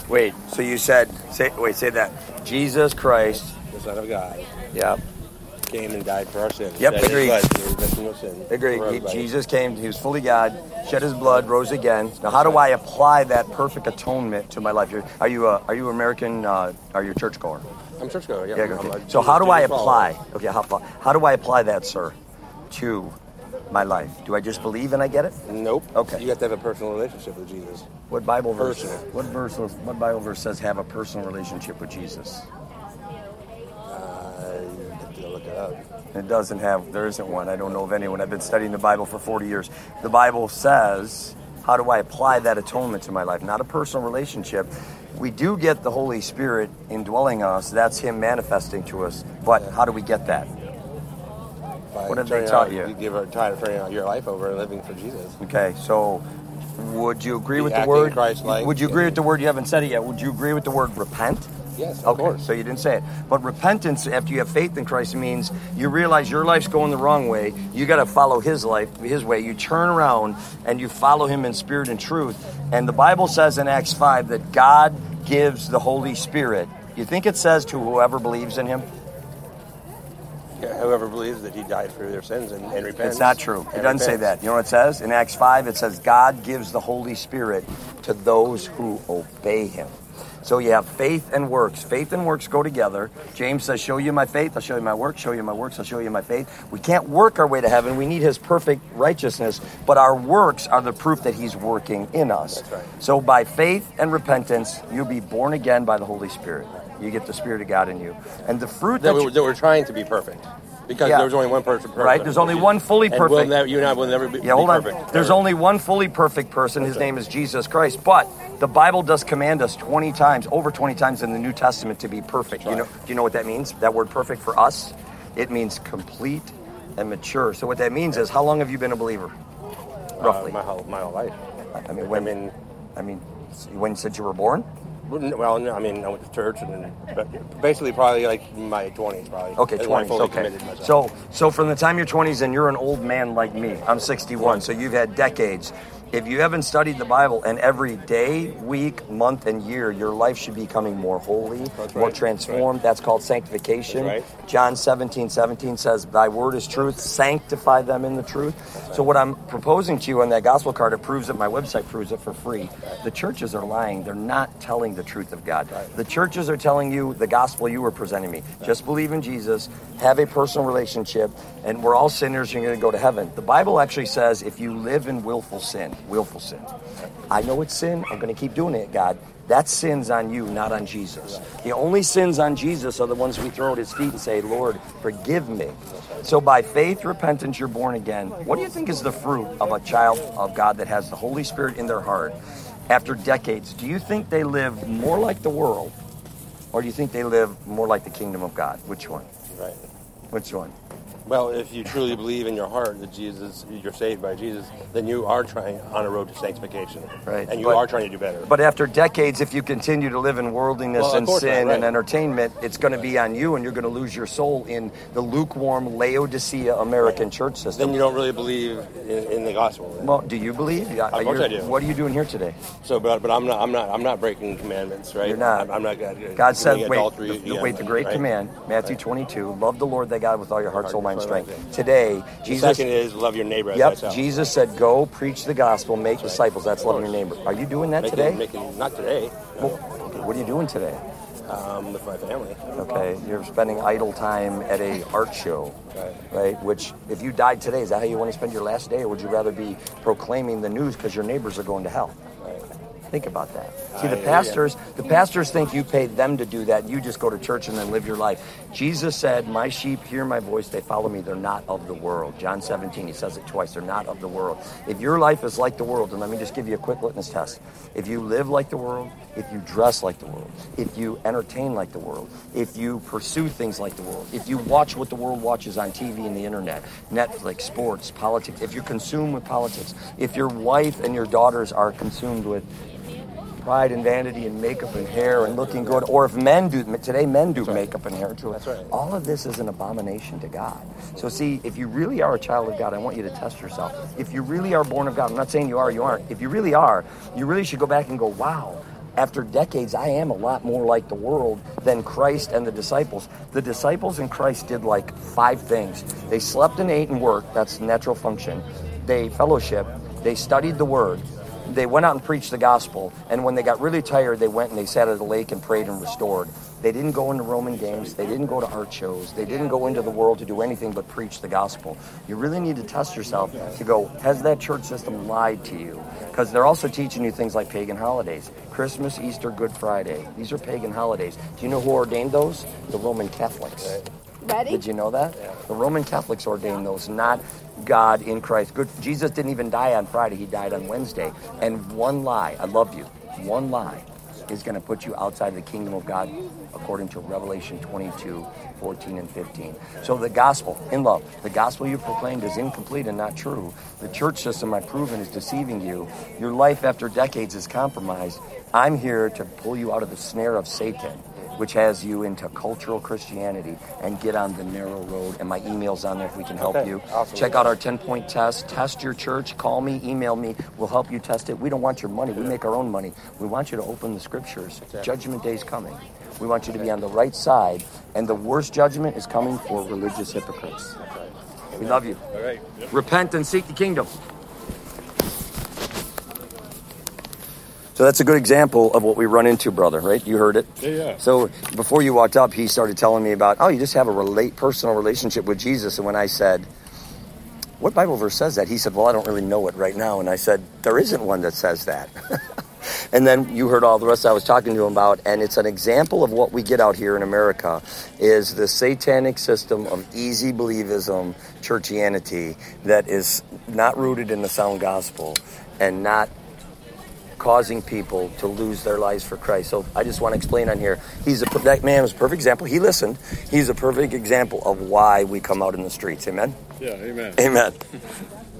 Wait, so you said, say that. Jesus Christ, the Son of God, yep, came and died for our sins. Yep, agreed. Agreed. Jesus came, he was fully God, shed his blood, rose again. Now, how do I apply that perfect atonement to my life? Are you American, are you a churchgoer? I'm a churchgoer, yeah. Okay. So how do I apply, how do I apply that, sir, to my life? Do I just believe and I get it? Nope. Okay. You have to have a personal relationship with Jesus. What Bible verse? Personal. What Bible verse says have a personal relationship with Jesus? You have to look it up. It doesn't have, there isn't one. I don't know of anyone. I've been studying the Bible for 40 years. The Bible says, how do I apply that atonement to my life? Not a personal relationship. We do get the Holy Spirit indwelling us. That's him manifesting to us. But how do we get that? What have they taught you? You try to turn your life over and living for Jesus. Okay, so would you agree with the word? Christ-like. Would you agree with the word? You haven't said it yet. Would you agree with the word repent? Yes, of course. So you didn't say it. But repentance, after you have faith in Christ, means you realize your life's going the wrong way. You got to follow his life, his way. You turn around and you follow him in spirit and truth. And the Bible says in Acts 5 that God gives the Holy Spirit. You think it says to whoever believes in him? Yeah, whoever believes that he died for their sins and repents. It's not true. It doesn't say that. You know what it says? In Acts 5, it says God gives the Holy Spirit to those who obey him. So you have faith and works. Faith and works go together. James says, show you my faith, I'll show you my works. Show you my works, I'll show you my faith. We can't work our way to heaven. We need his perfect righteousness. But our works are the proof that he's working in us. That's right. So by faith and repentance, you'll be born again by the Holy Spirit. You get the Spirit of God in you. And the fruit that we're trying to be perfect. Because there was only one person perfect. Right, there's only one fully perfect. And you and I will never be hold on. perfect. There's only one fully perfect person. His name is Jesus Christ. But the Bible does command us over 20 times in the New Testament to be perfect. Right. Do you know what that means? That word perfect for us? It means complete and mature. So what that means is, how long have you been a believer? Roughly. My whole life. Since you were born? Well, no, I went to church, but basically probably like my 20s, probably. Okay, 20s, okay. So from the time you're 20s, and you're an old man like me. I'm 61, so you've had decades. If you haven't studied the Bible, and every day, week, month, and year, your life should be becoming more holy, more transformed. That's called sanctification. That's right. John 17:17 says, thy word is truth, sanctify them in the truth. So what I'm proposing to you on that gospel card, it proves it, my website proves it for free. The churches are lying. They're not telling the truth of God. The churches are telling you the gospel you were presenting me. Just believe in Jesus, have a personal relationship, and we're all sinners, you're going to go to heaven. The Bible actually says if you live in willful sin. I know it's sin. I'm going to keep doing it, God. That sin's on you, not on Jesus. The only sins on Jesus are the ones we throw at his feet and say, Lord, forgive me. So by faith, repentance, you're born again. What do you think is the fruit of a child of God that has the Holy Spirit in their heart after decades? Do you think they live more like the world, or do you think they live more like the kingdom of God? Which one? Right. Which one? Well, if you truly believe in your heart that you're saved by Jesus, then you are trying on a road to sanctification. Right. And you are trying to do better. But after decades, if you continue to live in worldliness and sin and entertainment, it's going to be on you, and you're going to lose your soul in the lukewarm Laodicea American church system. Then you don't really believe in the gospel. Then. Well, do you believe? Of course I do. What are you doing here today? So, but I'm not breaking commandments, right? You're not. I'm not. God said, adultery, the great command, Matthew 22, love the Lord thy God with all your heart, soul, mind, strength. Today, Jesus. The second is love your neighbor as thyself. Jesus said, go preach the gospel, make disciples. That's loving your neighbor. Are you doing that today? Not today. No. Okay, what are you doing today? With my family. Okay, you're spending idle time at a art show, right? Which, if you died today, is that how you want to spend your last day, or would you rather be proclaiming the news because your neighbors are going to hell? Think about that. See, the pastors think you paid them to do that. You just go to church and then live your life. Jesus said, my sheep hear my voice, they follow me, they're not of the world. John 17, he says it twice, they're not of the world. If your life is like the world, and let me just give you a quick litmus test. If you live like the world, if you dress like the world, if you entertain like the world, if you pursue things like the world, if you watch what the world watches on TV and the internet, Netflix, sports, politics, if you consume with politics, if your wife and your daughters are consumed with pride and vanity and makeup and hair and looking good, or if men do makeup and hair too. That's right. All of this is an abomination to God. So see, if you really are a child of God, I want you to test yourself. If you really are born of God, I'm not saying you are, you aren't. If you really are, you really should go back and go, wow, after decades, I am a lot more like the world than Christ and the disciples. The disciples and Christ did like 5 things. They slept and ate and worked. That's natural function. They fellowshiped. They studied the word. They went out and preached the gospel. And when they got really tired, they went and they sat at a lake and prayed and restored. They didn't go into Roman games. They didn't go to art shows. They didn't go into the world to do anything but preach the gospel. You really need to test yourself to go, has that church system lied to you? Because they're also teaching you things like pagan holidays. Christmas, Easter, Good Friday. These are pagan holidays. Do you know who ordained those? The Roman Catholics. Ready? Did you know that? The Roman Catholics ordained those, not God in Christ. Jesus didn't even die on Friday. He died on Wednesday. And one lie, I love you, one lie is going to put you outside of the kingdom of God, according to Revelation 22, 14 and 15. So the gospel, in love, the gospel you proclaimed is incomplete and not true. The church system I've proven is deceiving you. Your life after decades is compromised. I'm here to pull you out of the snare of Satan, which has you into cultural Christianity, and get on the narrow road. And my email's on there if we can help you. Awesome. Check out our 10-point test. Test your church. Call me, email me. We'll help you test it. We don't want your money. We make our own money. We want you to open the scriptures. Judgment Day is coming. We want you to be on the right side, and the worst judgment is coming for religious hypocrites. We love you. All right. Yep. Repent and seek the kingdom. So that's a good example of what we run into, brother, right? You heard it. Yeah. So before you walked up, he started telling me about, you just have a personal relationship with Jesus. And when I said, what Bible verse says that? He said, well, I don't really know it right now. And I said, there isn't one that says that. And then you heard all the rest I was talking to him about. And it's an example of what we get out here in America is the satanic system of easy believism, churchianity that is not rooted in the sound gospel and not causing people to lose their lives for Christ. So I just want to explain on here. That man was a perfect example. He listened. He's a perfect example of why we come out in the streets. Amen? Yeah, amen. Amen.